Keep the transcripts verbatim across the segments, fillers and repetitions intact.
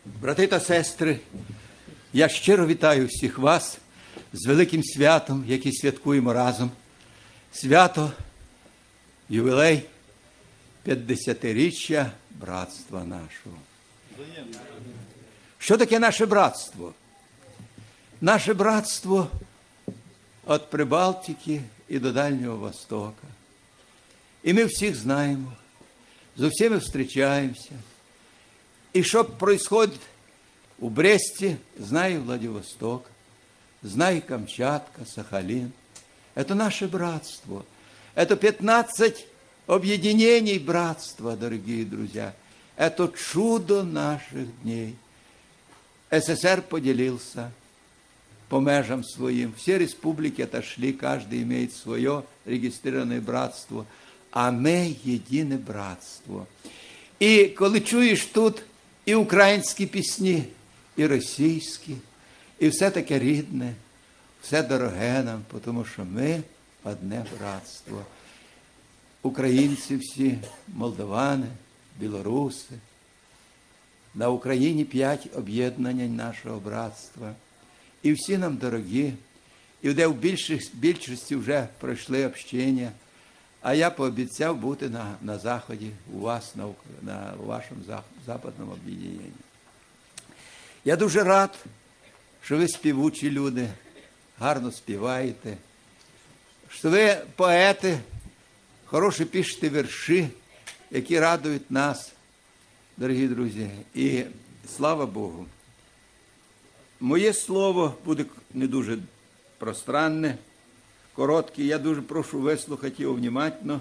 Брати та сестри, я щиро вітаю всіх вас з великим святом, яке святкуємо разом. Свято, ювілей п'ятдесятиріччя братства нашого. Що таке наше братство? Наше братство від Прибалтики і до Дальнього Востока. І ми всіх знаємо, з усіма зустрічаємося. І що происходит у Бресте, знаю Владивосток, знаю Камчатка, Сахалин. Это наше братство. Это пятнадцать объединений братства, дорогие друзья. Это чудо наших дней. СССР поделился по межам своим. Все республики отошли, каждый имеет свое регистрированное братство. А ми єдине братство. І коли чуєш тут і українські пісні, і російські, і все таке рідне, все дороге нам, тому що ми одне братство. Українці всі, молдавани, білоруси. На Україні п'ять об'єднань нашого братства. І всі нам дорогі, і де в більшості вже пройшли общення. А я пообіцяв бути на, на Заході, у вас, на, на у вашому западному об'єднанні. Я дуже рад, що ви співучі люди, гарно співаєте, що ви поети, хороші пишете вірші, які радують нас, дорогі друзі. І слава Богу. Моє слово буде не дуже пространне, короткий, я дуже прошу вислухати його внимательно,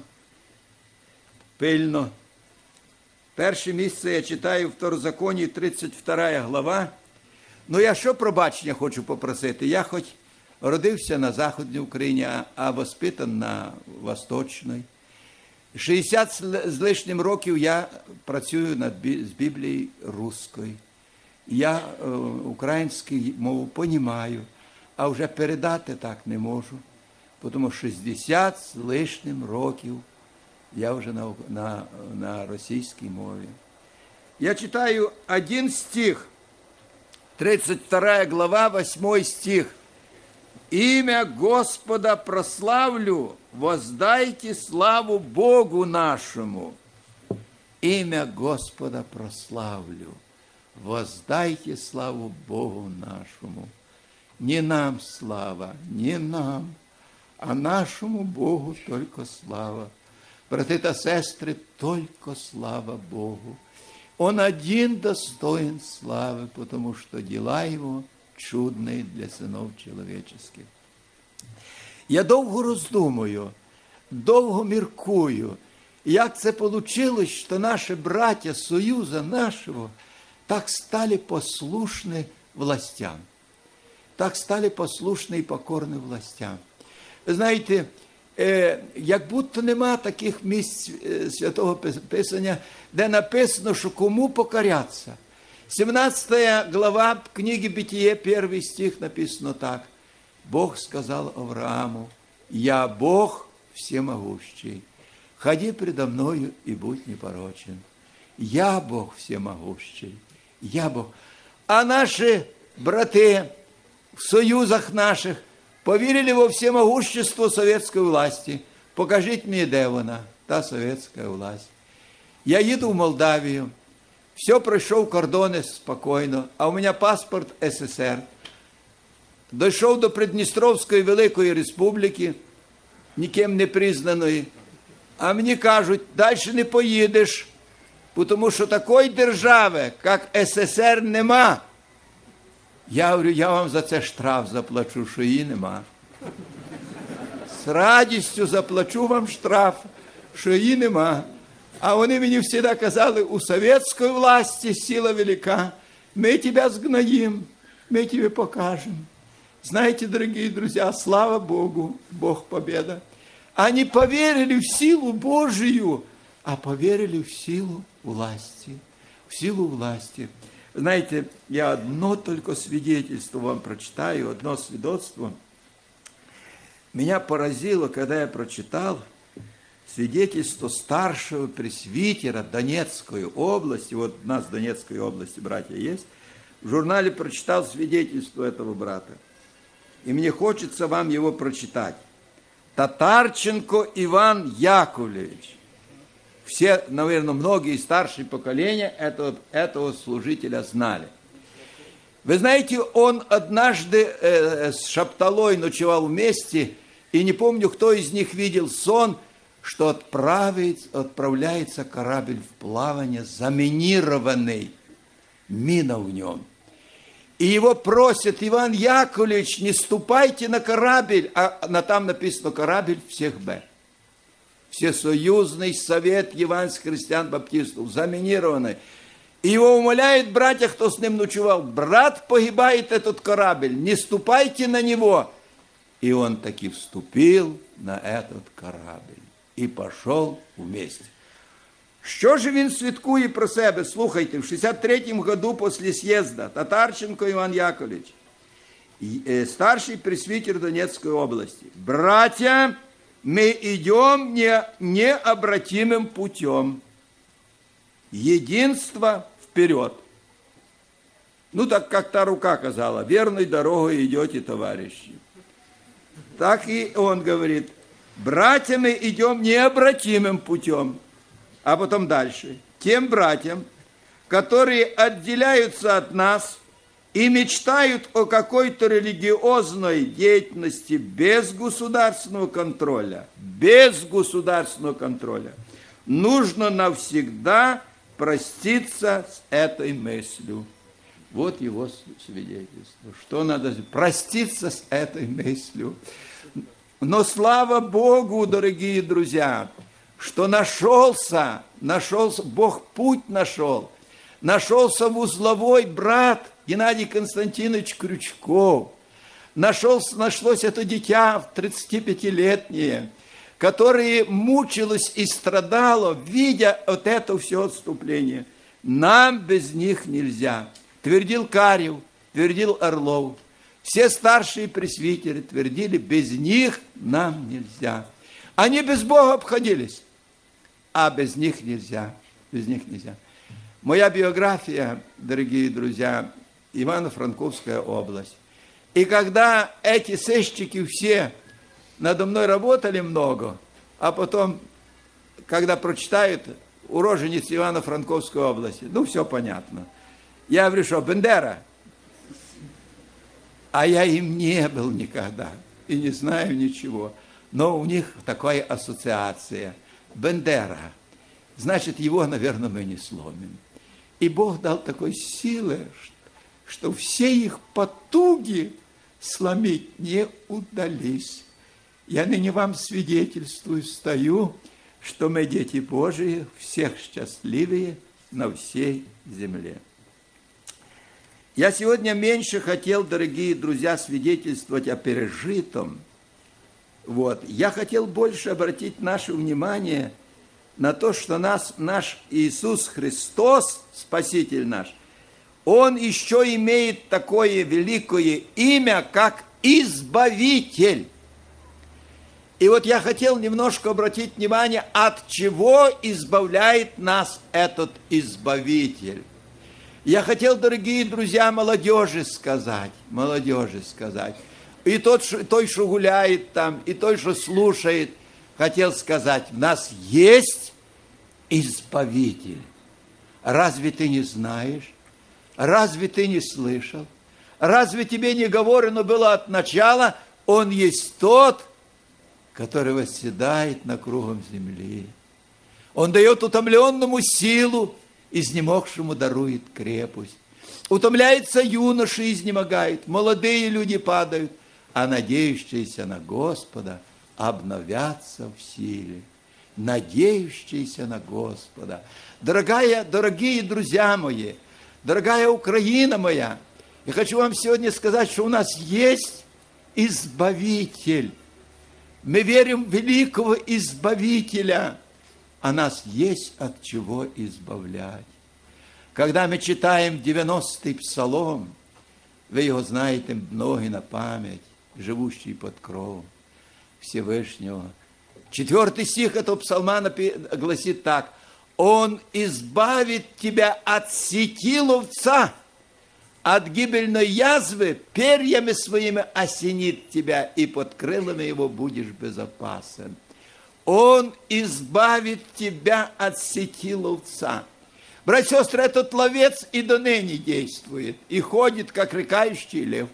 пильно. Перше місце я читаю в Второзаконії, тридцять друга глава. Ну, я що пробачення хочу попросити? Я хоч родився на Західній Україні, а воспитан на Восточній. шістдесят з лишнім років я працюю над, з Біблією руською. Я е, українську мову понімаю, а вже передати так не можу. Тому шістдесят з лишнім років я вже на, на, на російській мові. Я читаю один стих, тридцать вторая глава, восьмой стих. «Имя Господа прославлю, воздайте славу Богу нашему». Имя Господа прославлю, воздайте славу Богу нашему. Не нам слава, не нам, а нашему Богу только слава. Браты та сестры, только слава Богу. Он один достоин славы, потому что дела Его чудные для сынов человеческих. Я довго роздумую, довго міркую, як це вийшло, що наші браття Союза нашого так стали послушны властям, так стали послушны і покорні властям. Ви знаєте, як будто нема таких місць Святого Писання, де написано, що кому покоряться. сімнадцатая глава книги Бытие, первый стих написано так. Бог сказал Аврааму: «Я Бог всемогущий, ходи предо мною и будь непорочен». Я Бог всемогущий, я Бог. А наши браты в союзах наших повірили во всемогущество советской власти. Покажіть мені, де вона, та советская власть. Я їду в Молдавію, все пройшов кордони спокійно, а у мене паспорт СССР. Дійшов до Придністровської Великої Республіки, ніким не признаної. А мені кажуть, далі не поїдеш, тому що такої держави, як СССР, нема. Я говорю, я вам за це штраф заплачу, що її нема. З радістю заплачу вам штраф, що її нема. А вони мені завжди казали, у совєтської власті сила велика, ми тебе згноїм, ми тебе покажемо. Знаете, дорогие друзья, слава Богу, Бог победа. Они поверили в силу Божию, а поверили в силу власти, в силу власти. Знаете, я одно только свидетельство вам прочитаю, одно свидетельство. Меня поразило, когда я прочитал, свидетельство старшего пресвитера Донецкой области, вот у нас в Донецкой области братья есть, в журнале прочитал свидетельство этого брата. И мне хочется вам его прочитать. Татарченко Иван Яковлевич. Все, наверное, многие старшие поколения этого, этого служителя знали. Вы знаете, он однажды э, с Шапталой ночевал вместе, и не помню, кто из них видел сон, что отправится, отправляется корабль в плавание, заминированный, мина в нем. И его просят: Иван Яковлевич, не ступайте на корабль, а на там написано корабль всех Б. Всесоюзный совет евангельских христиан-баптистов, заминированный. И его умоляют братья, кто с ним ночевал: брат, погибает этот корабль, не ступайте на него. И он таки вступил на этот корабль і пішов вместе. Що ж він свідкує про себе? Слухайте, в шістдесят третьем году после съезда Татарченко Иван Яковлевич, старший пресвитер Донецкой области: братья, мы идем не, необратимым путем. Единство вперед. Ну, так как та рука казала: верной дорогой идете, товарищи. Так и он говорит: братья, мы идем необратимым путем. А потом дальше. Тем братьям, которые отделяются от нас и мечтают о какой-то религиозной деятельности без государственного контроля, без государственного контроля, нужно навсегда проститься с этой мыслью. Вот его свидетельство. Что надо сделать? Проститься с этой мыслью. Но слава Богу, дорогие друзья, что нашелся, нашелся, Бог путь нашел. Нашелся узловой брат Геннадий Константинович Крючков. Нашелся, нашлось это дитя тридцатипятилетнее, которое мучилось и страдало, видя вот это все отступление. Нам без них нельзя. Твердил Карев, твердил Орлов. Все старшие пресвитеры твердили: без них нам нельзя. Они без Бога обходились, а без них нельзя. Без них нельзя. Моя биография, дорогие друзья, Ивано-Франковская область. И когда эти сыщики все надо мной работали много, а потом, когда прочитают уроженец Ивано-Франковской области, ну, все понятно. Я говорю: что, Бендера? А я им не был никогда и не знаю ничего. Но у них такая ассоциация. Бендера. Значит, его, наверное, мы не сломим. И Бог дал такой силы, что все их потуги сломить не удались. Я ныне вам свидетельствую, стою, что мы, дети Божии, всех счастливее на всей земле. Я сегодня меньше хотел, дорогие друзья, свидетельствовать о пережитом. Вот. Я хотел больше обратить наше внимание на то, что нас, наш Иисус Христос, Спаситель наш, Он еще имеет такое великое имя, как Избавитель. И вот я хотел немножко обратить внимание, от чего избавляет нас этот Избавитель. Я хотел, дорогие друзья, молодежи сказать, молодежи сказать, и тот, той, что гуляет там, и той, что слушает, хотел сказать: у нас есть Избавитель. Разве ты не знаешь? Разве ты не слышал? Разве тебе не говорено было от начала: Он есть тот, который восседает на кругом земли. Он дает утомленному силу, изнемогшему дарует крепость. Утомляется юноша, изнемогает, молодые люди падают, а надеющиеся на Господа обновятся в силе. Надеющиеся на Господа. Дорогая, дорогие друзья мои, дорогая Украина моя, я хочу вам сегодня сказать, что у нас есть Избавитель. Мы верим в великого Избавителя. А нас есть от чего избавлять. Когда мы читаем девяностый псалом, вы его знаете многие на память, живущий под кровом Всевышнего, Четвертый стих этого псалма гласит так. Он избавит тебя от сети ловца, от гибельной язвы, перьями своими осенит тебя, и под крылами его будешь безопасен. Он избавит тебя от сети ловца. Братья и сестры, этот ловец и до ныне действует, и ходит, как рыкающий лев.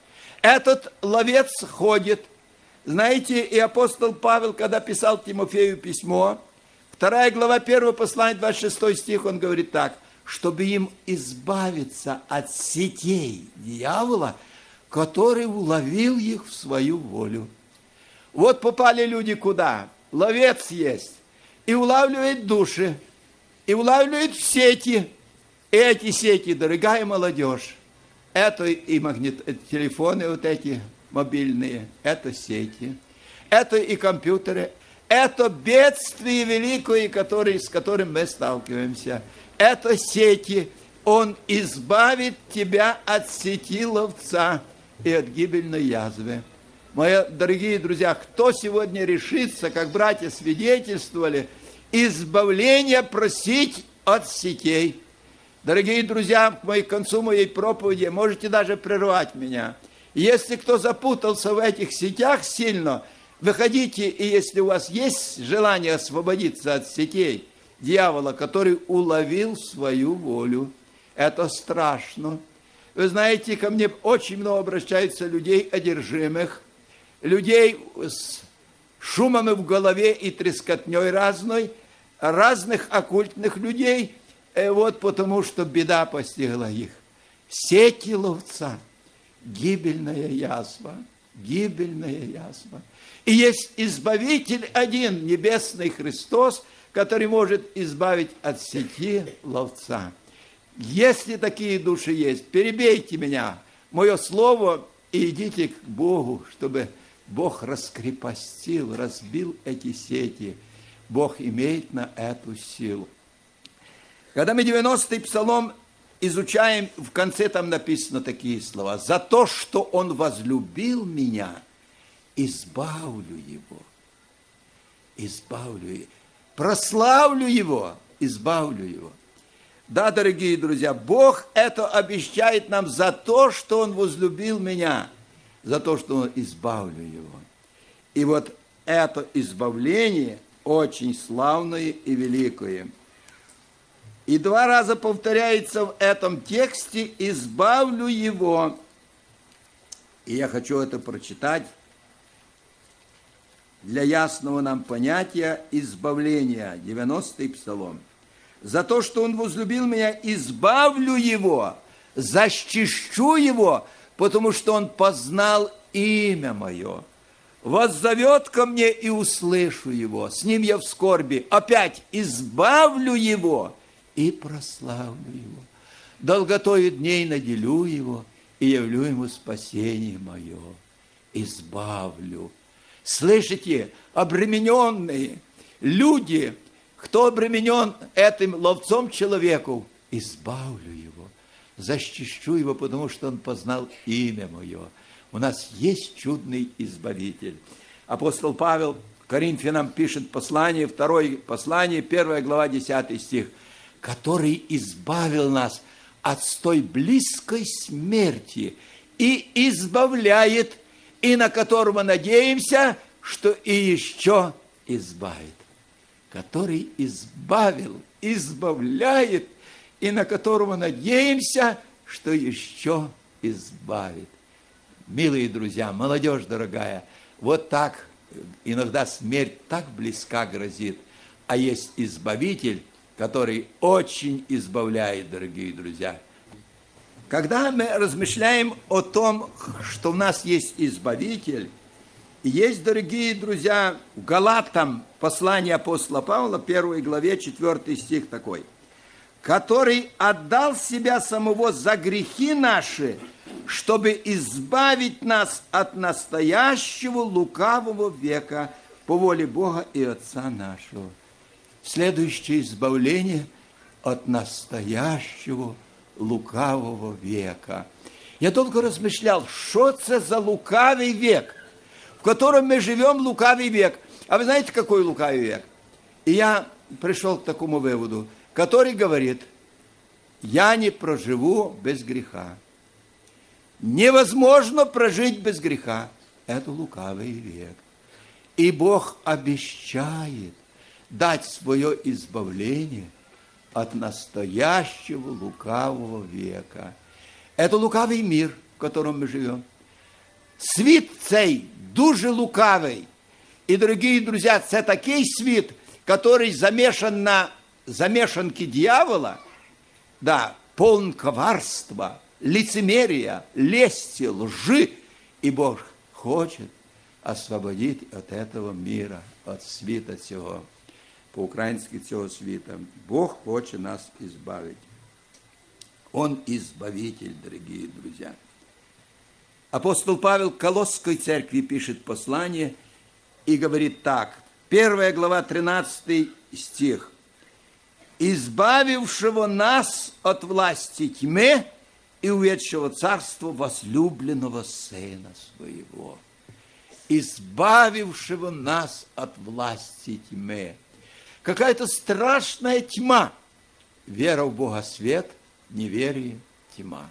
Этот ловец ходит. Знаете, и апостол Павел, когда писал Тимофею письмо, вторая глава, первое послание, двадцать шестой стих, он говорит так, чтобы им избавиться от сетей дьявола, который уловил их в свою волю. Вот попали люди куда? Ловец есть, и улавливает души, и улавливает в сети. И эти сети, дорогая молодежь, это и магнит, телефоны вот эти мобильные, это сети, это и компьютеры, это бедствие великое, которое, с которым мы сталкиваемся. Это сети. Он избавит тебя от сети ловца и от гибельной язвы. Мои дорогие друзья, кто сегодня решится, как братья свидетельствовали, избавление просить от сетей? Дорогие друзья, к концу моей проповеди можете даже прервать меня. Если кто запутался в этих сетях сильно, выходите, и если у вас есть желание освободиться от сетей дьявола, который уловил свою волю, это страшно. Вы знаете, ко мне очень много обращаются людей одержимых, людей с шумом в голове и трескотней разной, разных оккультных людей, вот потому что беда постигла их. Сети ловца, гибельная язва, гибельная язва. И есть Избавитель один, небесный Христос, который может избавить от сети ловца. Если такие души есть, перебейте меня, мое слово, и идите к Богу, чтобы Бог раскрепостил, разбил эти сети. Бог имеет на эту силу. Когда мы девяностый псалом изучаем, в конце там написано такие слова. «За то, что Он возлюбил меня, избавлю Его». Избавлю Его. Прославлю Его, избавлю Его. Да, дорогие друзья, Бог это обещает нам за то, что Он возлюбил меня, за то, что Он избавлю Его. И вот это избавление очень славное и великое. И два раза повторяется в этом тексте «избавлю его». И я хочу это прочитать для ясного нам понятия избавления. девяностый псалом. «За то, что он возлюбил меня, избавлю его, защищу его, потому что он познал имя мое. Воззовет ко мне, и услышу его. С ним я в скорби. Опять избавлю его и прославлю его. Долготою дней наделю его, и явлю ему спасение мое. Избавлю». Слышите, обремененные люди, кто обременен этим ловцом человеку, избавлю его, защищу его, потому что он познал имя мое. У нас есть чудный избавитель. Апостол Павел Коринфянам пишет послание, второе послание, первая глава, десятый стих, который избавил нас от столь близкой смерти и избавляет, и на которого надеемся, что и еще избавит. Который избавил, избавляет, и на которого надеемся, что еще избавит. Милые друзья, молодежь дорогая, вот так иногда смерть так близка грозит, а есть Избавитель, который очень избавляет, дорогие друзья. Когда мы размышляем о том, что у нас есть Избавитель, есть, дорогие друзья, в Галатам послание апостола Павла, первой главе, четвертый стих такой, который отдал себя самого за грехи наши, чтобы избавить нас от настоящего лукавого века по воле Бога и Отца нашего. Следующее избавление от настоящего лукавого века. Я только размышлял, что это за лукавый век, в котором мы живем, лукавый век. А вы знаете, какой лукавый век? И я пришел к такому выводу, который говорит, я не проживу без греха. Невозможно прожить без греха. Это лукавый век. И Бог обещает дать свое избавление от настоящего лукавого века. Это лукавий мир, в котором мы живем. Світ цей дуже лукавий. И, дорогие друзья, це такий світ, который замешан на замешанке дьявола, да, полн коварства, лицемерия, лести, лжи. И Бог хочет освободить от этого мира, от світа цього. По-українськи цього світа. Бог хочет нас избавить. Он избавитель, дорогие друзья. Апостол Павел к Колосской церкви пишет послание и говорит так. Первая глава, тринадцатый стих. «Избавившего нас от власти тьмы и уведшего царства возлюбленного Сына Своего». Избавившего нас от власти тьмы. Какая-то страшная тьма. Вера в Бога свет, неверие тьма.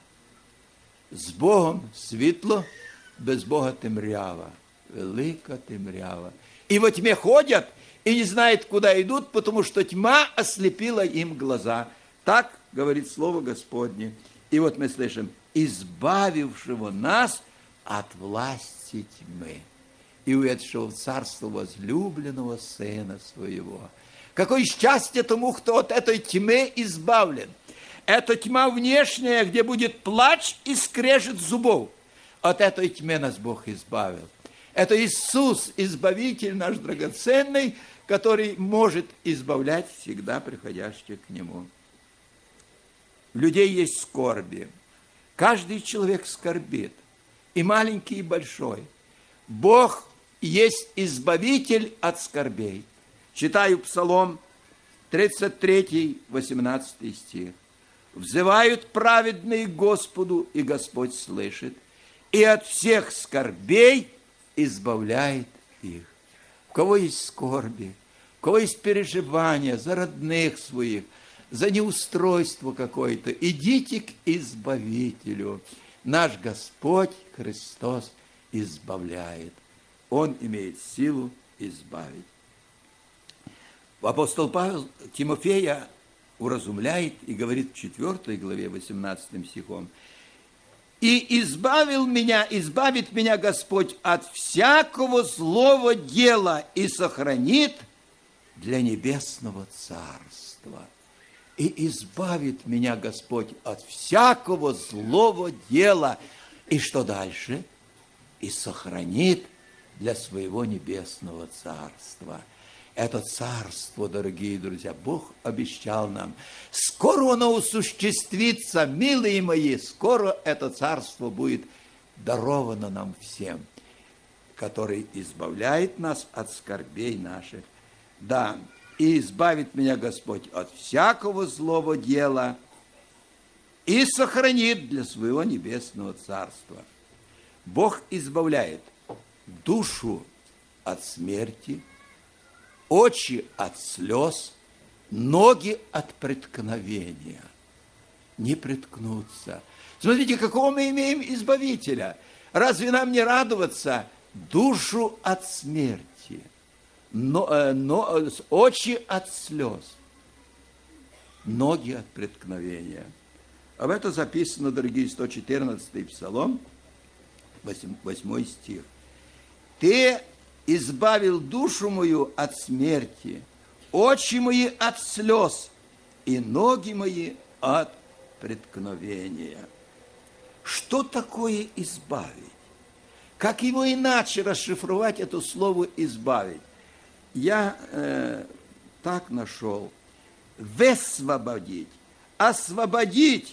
З Богом світло, без Бога темрява, велика темрява. И во тьме ходят и не знают, куда идут, потому что тьма ослепила им глаза. Так говорит Слово Господне. И вот мы слышим, избавившего нас от власти тьмы и уведшего в царство возлюбленного Сына Своего. Какое счастье тому, кто от этой тьмы избавлен. Это тьма внешняя, где будет плач и скрежет зубов. От этой тьмы нас Бог избавил. Это Иисус, Избавитель наш драгоценный, который может избавлять всегда приходящих к Нему. У людей есть скорби. Каждый человек скорбит, и маленький, и большой. Бог есть Избавитель от скорбей. Читаю Псалом тридцать третий, восемнадцатый стих. «Взывают праведные к Господу, и Господь слышит, и от всех скорбей избавляет их». У кого есть скорби, у кого есть переживания за родных своих, за неустройство какое-то, идите к Избавителю. Наш Господь Христос избавляет. Он имеет силу избавить. Апостол Павел Тимофея уразумляет и говорит в четвёртой главе, восемнадцатым стихом, «И избавил меня, избавит меня Господь от всякого злого дела и сохранит для небесного царства». И избавит меня Господь от всякого злого дела. И что дальше? И сохранит для своего небесного царства. Это царство, дорогие друзья, Бог обещал нам. Скоро оно осуществится, милые мои, скоро это царство будет даровано нам всем, который избавляет нас от скорбей наших. Да, и избавит меня Господь от всякого злого дела и сохранит для своего небесного царства. Бог избавляет душу от смерти, очи от слез, ноги от преткновения. Не преткнуться. Смотрите, какого мы имеем Избавителя. Разве нам не радоваться? Душу от смерти, но, но, очи от слез, ноги от преткновения. Об этом записано, дорогие, сто четырнадцатый Псалом, восьмой стих. «Ты избавил душу мою от смерти, очи мои от слез и ноги мои от преткновения». Что такое избавить? Как его иначе расшифровать, это слово «избавить»? Я э, так нашел. Высвободить, освободить,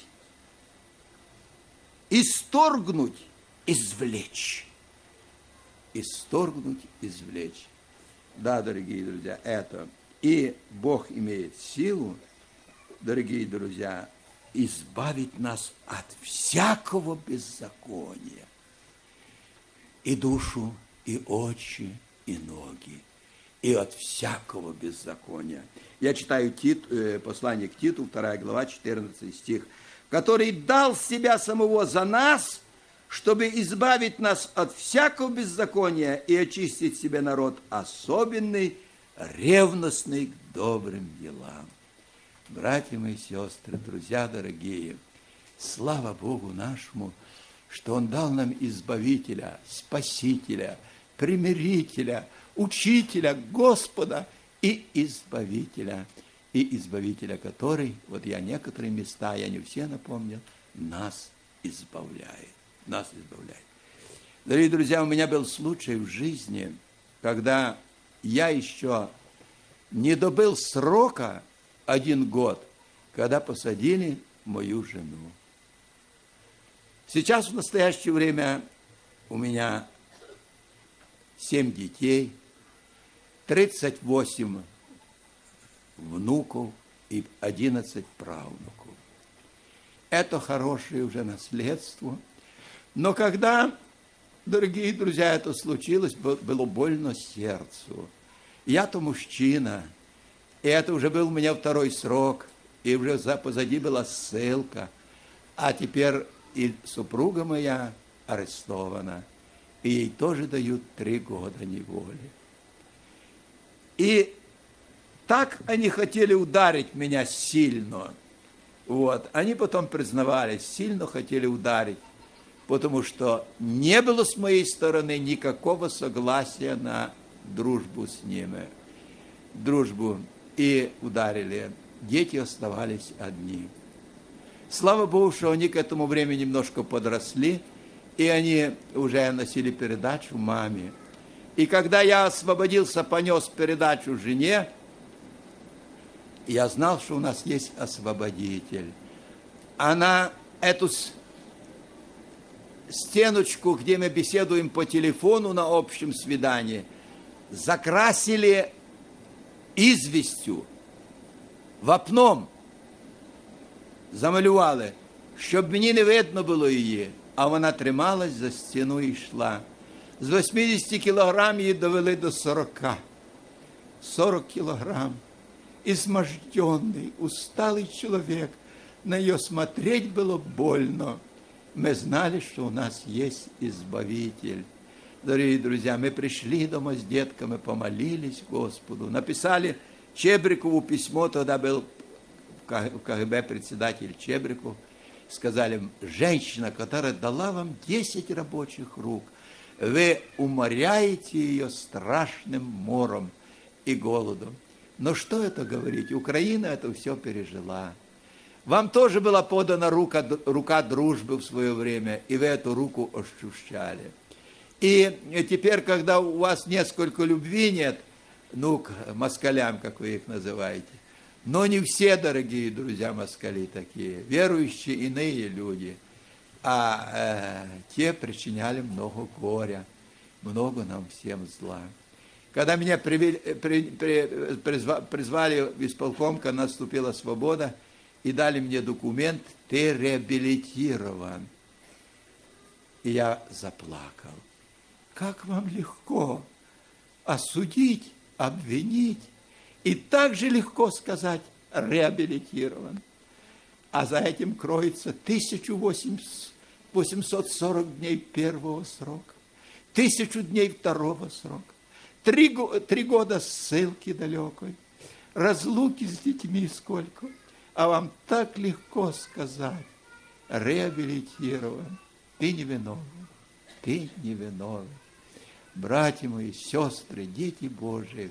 исторгнуть, извлечь. Исторгнуть, извлечь. Да, дорогие друзья, это. И Бог имеет силу, дорогие друзья, избавить нас от всякого беззакония. И душу, и очи, и ноги. и от всякого беззакония. Я читаю Тит, э, послание к Титу, вторая глава, четырнадцатый стих. Который дал себя самого за нас, чтобы избавить нас от всякого беззакония и очистить себе народ особенный, ревностный к добрым делам. Братья мои сестры, друзья дорогие, слава Богу нашему, что Он дал нам Избавителя, Спасителя, Примирителя, Учителя, Господа и Избавителя. И Избавителя, который, вот я некоторые места, я не все напомнил, нас избавляет. Нас избавляет. Дорогие друзья, у меня был случай в жизни, когда я еще не добыл срока один год, когда посадили мою жену. Сейчас в настоящее время у меня семь детей, тридцать восемь внуков и одиннадцать правнуков. Это хорошее уже наследство. Но когда, дорогие друзья, это случилось, было больно сердцу. Я-то мужчина, и это уже был у меня второй срок, и уже позади была ссылка, а теперь и супруга моя арестована, и ей тоже дают три года неволи. И так они хотели ударить меня сильно. Вот. Они потом признавались, сильно хотели ударить, потому что не было с моей стороны никакого согласия на дружбу с ними. Дружбу. И ударили. Дети оставались одни. Слава Богу, что они к этому времени немножко подросли, и они уже носили передачу маме. И когда я освободился, понес передачу жене, я знал, что у нас есть освободитель. Она эту стеночку, где мы беседуем по телефону на общем свидании, закрасили известью, вапном замалювали, щоб мені не видно було її, а вона трималась за стіну і йшла. З восьмидесяти кілограм її довели до сорока. сорок килограмм. Изможденный, усталый человек. На ее смотреть было больно. Мы знали, что у нас есть Избавитель. Дорогие друзья, мы пришли дома с детками, помолились Господу, написали Чебрикову письмо, тогда был в КГБ председатель Чебриков, сказали, женщина, которая дала вам десять рабочих рук, вы уморяете ее страшным мором и голодом. Но что это говорить? Украина это все пережила. Вам тоже была подана рука, рука дружбы в свое время, и вы эту руку ощущали. И теперь, когда у вас несколько любви нет, ну, к москалям, как вы их называете, но не все, дорогие друзья, москали такие, верующие иные люди, а э, те причиняли много горя, много нам всем зла. Когда меня привели, при, при, призвали, призвали в исполком, когда наступила свобода, и дали мне документ, ты реабилитирован. И я заплакал. Как вам легко осудить, обвинить, и так же легко сказать реабилитирован. А за этим кроется тысяча восемьсот сорок дней первого срока, тысячу дней второго срока, три, три года ссылки далекой, разлуки с детьми сколько. А вам так легко сказать, реабилитирован, ты не виновен, ты не виновен. Братья мои, сестры, дети Божии,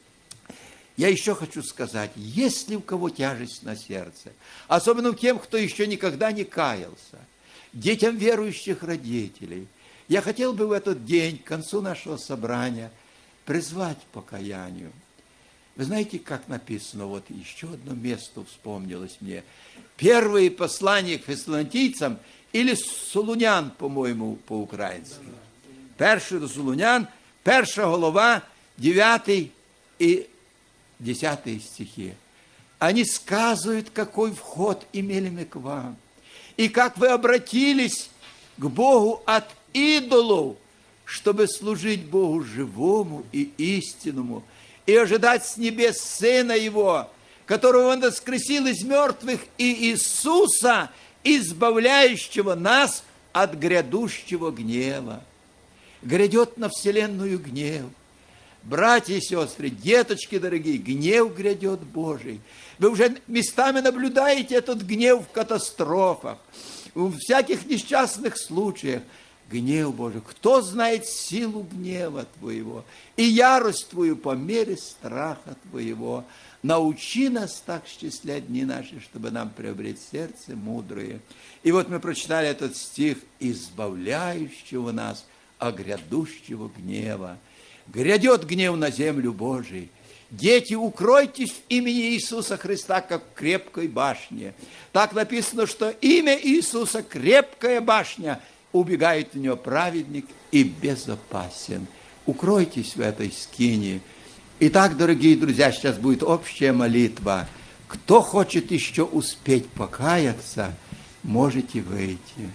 я еще хочу сказать, если у кого тяжесть на сердце, особенно у тем, кто еще никогда не каялся, детям верующих родителей, я хотел бы в этот день, к концу нашего собрания, призвать к покаянию. Вы знаете, как написано, вот еще одно место вспомнилось мне. Первые послания к фессалоникийцам или Солунян, по-моему, по-украински. Перший до Солунян, перша глава, девятый и десятый стихи. Они сказывают, какой вход имели мы к вам. И как вы обратились к Богу от идолов, чтобы служить Богу живому и истинному, и ожидать с небес Сына Его, которого Он воскресил из мертвых, и Иисуса, избавляющего нас от грядущего гнева. Грядет на вселенную гнев. Братья и сестры, деточки дорогие, гнев грядет Божий. Вы уже местами наблюдаете этот гнев в катастрофах, в всяких несчастных случаях. Гнев Божий. Кто знает силу гнева Твоего и ярость Твою по мере страха Твоего? Научи нас так счислять дни наши, чтобы нам приобрести сердце мудрое. И вот мы прочитали этот стих, избавляющего нас от грядущего гнева. Грядет гнев на землю Божию. Дети, укройтесь в имени Иисуса Христа, как в крепкой башне. Так написано, что имя Иисуса – крепкая башня, убегает в нее праведник и безопасен. Укройтесь в этой скинии. Итак, дорогие друзья, сейчас будет общая молитва. Кто хочет еще успеть покаяться, можете выйти.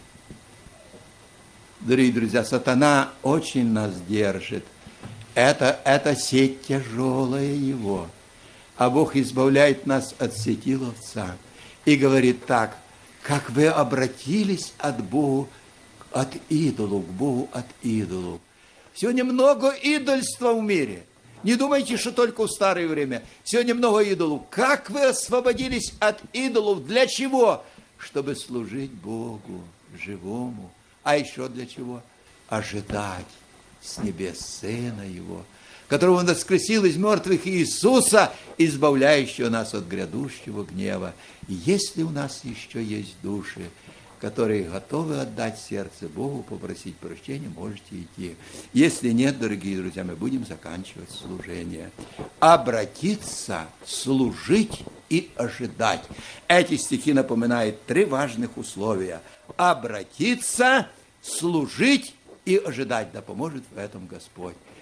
Дорогие друзья, сатана очень нас держит. Это, это сеть тяжелая его. А Бог избавляет нас от сети ловца. И говорит так: как вы обратились от Бога, от идолу, к Богу от идолу. Сегодня много идольства в мире. Не думайте, что только в старое время. Сегодня много идолов. Как вы освободились от идолов? Для чего? Чтобы служить Богу живому. А еще для чего? Ожидать с небес Сына Его, которого Он воскресил из мертвых, Иисуса, избавляющего нас от грядущего гнева. И если у нас еще есть души, которые готовы отдать сердце Богу, попросить прощения, можете идти. Если нет, дорогие друзья, мы будем заканчивать служение. Обратиться, служить и ожидать. Эти стихи напоминают три важных условия. Обратиться, служить и ожидать. Да поможет в этом Господь.